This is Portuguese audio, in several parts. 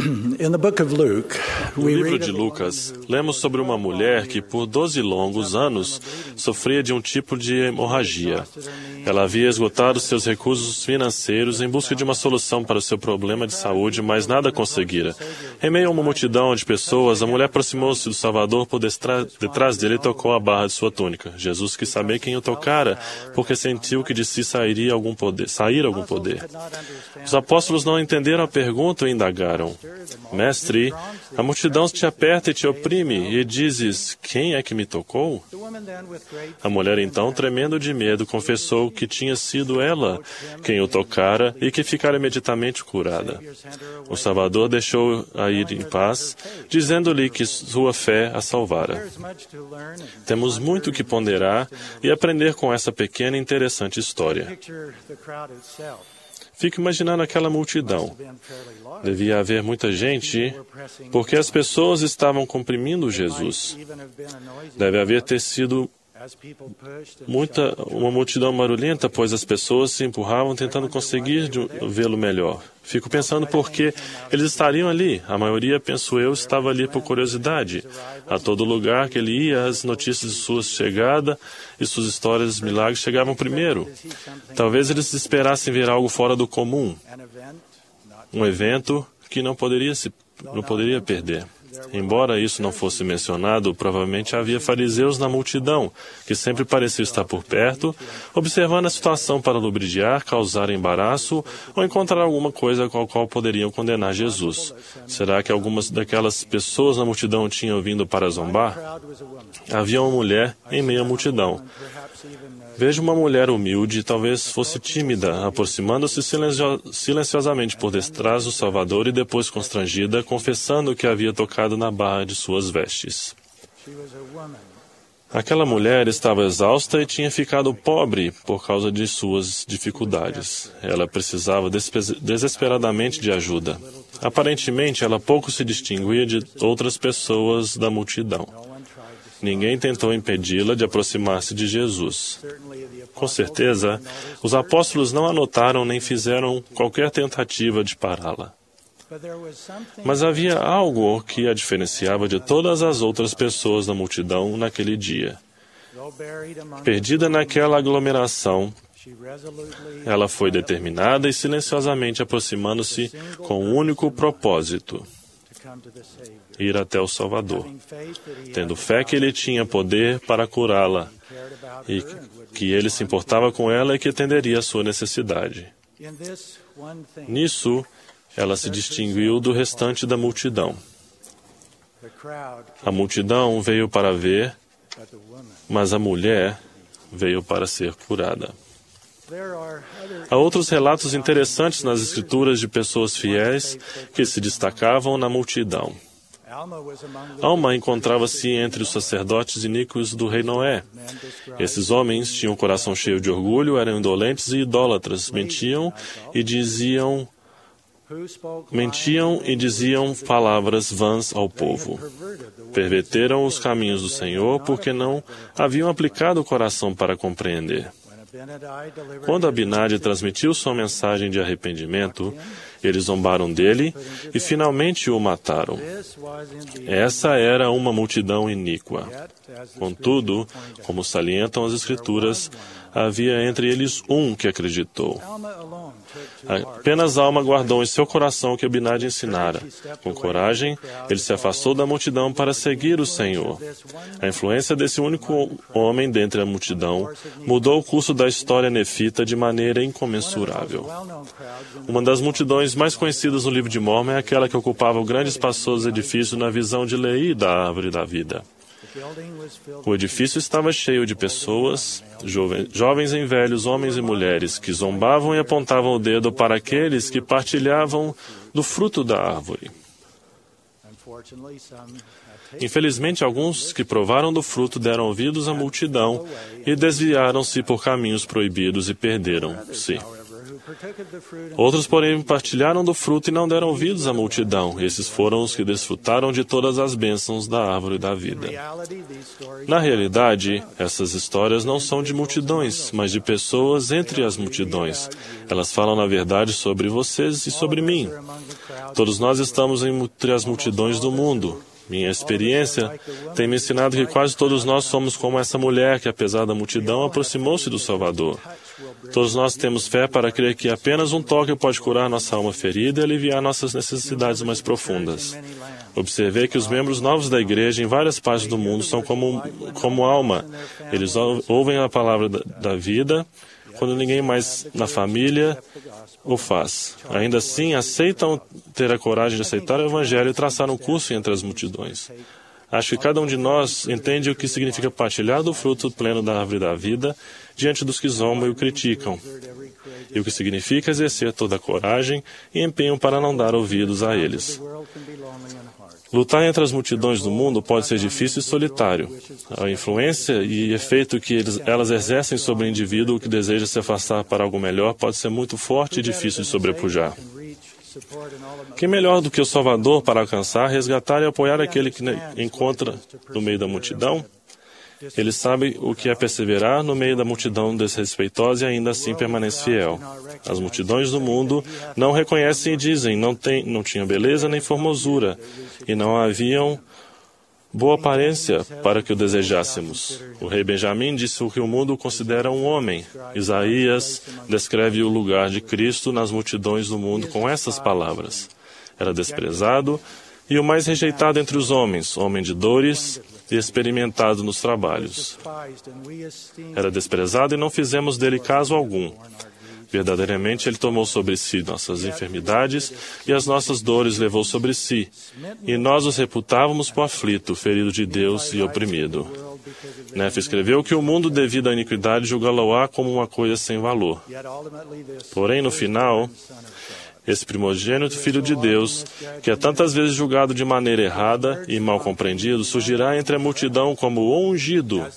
No livro de Lucas, lemos sobre uma mulher que por 12 longos anos sofria de um tipo de hemorragia. Ela havia esgotado seus recursos financeiros em busca de uma solução para o seu problema de saúde, mas nada conseguira. Em meio a uma multidão de pessoas, a mulher aproximou-se do Salvador por detrás dele e tocou a barra de sua túnica. Jesus quis saber quem o tocara, porque sentiu que de si sair algum poder. Os apóstolos não entenderam a pergunta e indagaram: Mestre, a multidão te aperta e te oprime, e dizes, quem é que me tocou? A mulher então, tremendo de medo, confessou que tinha sido ela quem o tocara e que ficara imediatamente curada. O Salvador deixou-a ir em paz, dizendo-lhe que sua fé a salvara. Temos muito que ponderar e aprender com essa pequena e interessante história. Fico imaginando aquela multidão. Devia haver muita gente, porque as pessoas estavam comprimindo Jesus. Deve haver ter sido uma multidão barulhenta, pois as pessoas se empurravam tentando conseguir vê-lo melhor. Fico pensando por que eles estariam ali. A maioria, penso eu, estava ali por curiosidade. A todo lugar que ele ia, as notícias de sua chegada e suas histórias de milagres chegavam primeiro. Talvez eles esperassem ver algo fora do comum. Um evento que não poderia perder. Embora isso não fosse mencionado, provavelmente havia fariseus na multidão, que sempre pareciam estar por perto, observando a situação para lubridiar, causar embaraço ou encontrar alguma coisa com a qual poderiam condenar Jesus. Será que algumas daquelas pessoas na multidão tinham vindo para zombar? Havia uma mulher em meio à multidão. Vejo uma mulher humilde, talvez fosse tímida, aproximando-se silenciosamente por detrás do Salvador e depois constrangida, confessando que havia tocado na barra de suas vestes. Aquela mulher estava exausta e tinha ficado pobre por causa de suas dificuldades. Ela precisava desesperadamente de ajuda. Aparentemente, ela pouco se distinguia de outras pessoas da multidão. Ninguém tentou impedi-la de aproximar-se de Jesus. Com certeza, os apóstolos não anotaram nem fizeram qualquer tentativa de pará-la. Mas havia algo que a diferenciava de todas as outras pessoas da multidão naquele dia. Perdida naquela aglomeração, ela foi determinada e silenciosamente aproximando-se com um único propósito: ir até o Salvador, tendo fé que ele tinha poder para curá-la e que ele se importava com ela e que atenderia a sua necessidade. Nisso, ela se distinguiu do restante da multidão. A multidão veio para ver, mas a mulher veio para ser curada. Há outros relatos interessantes nas Escrituras de pessoas fiéis que se destacavam na multidão. Alma encontrava-se entre os sacerdotes iníquos do rei Noé. Esses homens tinham o coração cheio de orgulho, eram indolentes e idólatras, mentiam e diziam palavras vãs ao povo. Perverteram os caminhos do Senhor porque não haviam aplicado o coração para compreender. Quando Abinadi transmitiu sua mensagem de arrependimento, eles zombaram dele e finalmente o mataram. Essa era uma multidão iníqua. Contudo, como salientam as Escrituras, havia entre eles um que acreditou. Apenas Alma guardou em seu coração o que Abinadi ensinara. Com coragem, ele se afastou da multidão para seguir o Senhor. A influência desse único homem dentre a multidão mudou o curso da história nefita de maneira incomensurável. Uma das multidões mais conhecidas no livro de Mórmon é aquela que ocupava o grande espaçoso edifício na visão de Leí da Árvore da Vida. O edifício estava cheio de pessoas, jovens e velhos, homens e mulheres, que zombavam e apontavam o dedo para aqueles que partilhavam do fruto da árvore. Infelizmente, alguns que provaram do fruto deram ouvidos à multidão e desviaram-se por caminhos proibidos e perderam-se. Outros, porém, partilharam do fruto e não deram ouvidos à multidão. Esses foram os que desfrutaram de todas as bênçãos da árvore da vida. Na realidade, essas histórias não são de multidões, mas de pessoas entre as multidões. Elas falam, na verdade, sobre vocês e sobre mim. Todos nós estamos entre as multidões do mundo. Minha experiência tem me ensinado que quase todos nós somos como essa mulher que, apesar da multidão, aproximou-se do Salvador. Todos nós temos fé para crer que apenas um toque pode curar nossa alma ferida e aliviar nossas necessidades mais profundas. Observei que os membros novos da igreja em várias partes do mundo são como alma. Eles ouvem a palavra da vida quando ninguém mais na família o faz. Ainda assim, aceitam ter a coragem de aceitar o Evangelho e traçar um curso entre as multidões. Acho que cada um de nós entende o que significa partilhar do fruto pleno da árvore da vida diante dos que zombam e o criticam, e o que significa exercer toda a coragem e empenho para não dar ouvidos a eles. Lutar entre as multidões do mundo pode ser difícil e solitário. A influência e efeito que elas exercem sobre o indivíduo que deseja se afastar para algo melhor pode ser muito forte e difícil de sobrepujar. Quem melhor do que o Salvador para alcançar, resgatar e apoiar aquele que encontra no meio da multidão? Ele sabe o que é perseverar no meio da multidão desrespeitosa e ainda assim permanece fiel. As multidões do mundo não reconhecem e dizem, não tinham beleza nem formosura, e não haviam boa aparência para que o desejássemos. O rei Benjamim disse o que o mundo considera um homem. Isaías descreve o lugar de Cristo nas multidões do mundo com essas palavras. Era desprezado e o mais rejeitado entre os homens, homem de dores e experimentado nos trabalhos. Era desprezado e não fizemos dele caso algum. Verdadeiramente, ele tomou sobre si nossas enfermidades e as nossas dores levou sobre si. E nós os reputávamos por aflito, ferido de Deus e oprimido. Nefe escreveu que o mundo, devido à iniquidade, julgá-lo-á como uma coisa sem valor. Porém, no final, esse primogênito Filho de Deus, que é tantas vezes julgado de maneira errada e mal compreendido, surgirá entre a multidão como o ungido,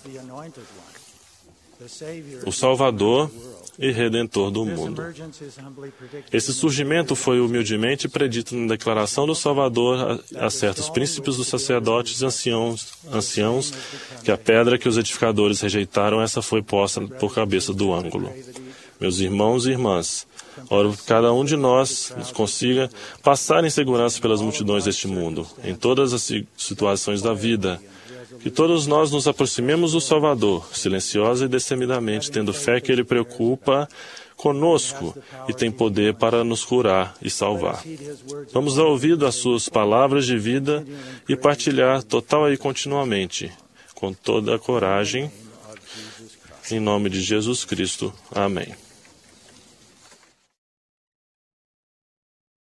o Salvador e Redentor do mundo. Esse surgimento foi humildemente predito na declaração do Salvador a certos príncipes dos sacerdotes e anciãos, que a pedra que os edificadores rejeitaram, essa foi posta por cabeça do ângulo. Meus irmãos e irmãs, oro que cada um de nós consiga passar em segurança pelas multidões deste mundo, em todas as situações da vida. Que todos nós nos aproximemos do Salvador, silenciosa e destemidamente, tendo fé que Ele preocupa conosco e tem poder para nos curar e salvar. Vamos dar ouvido às suas palavras de vida e partilhar total e continuamente, com toda a coragem, em nome de Jesus Cristo. Amém.